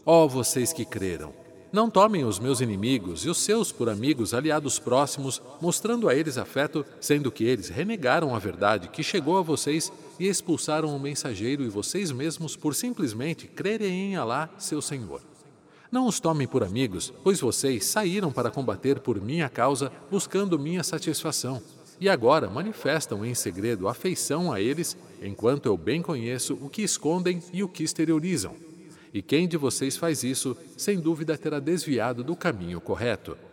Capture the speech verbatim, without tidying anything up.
Ó vocês que creram, não tomem os meus inimigos e os seus por amigos aliados próximos, mostrando a eles afeto, sendo que eles renegaram a verdade que chegou a vocês e expulsaram o mensageiro e vocês mesmos por simplesmente crerem em Alá, seu Senhor. Não os tomem por amigos, pois vocês saíram para combater por minha causa, buscando minha satisfação, e agora manifestam em segredo afeição a eles, enquanto eu bem conheço o que escondem e o que exteriorizam. E quem de vocês faz isso, sem dúvida terá desviado do caminho correto.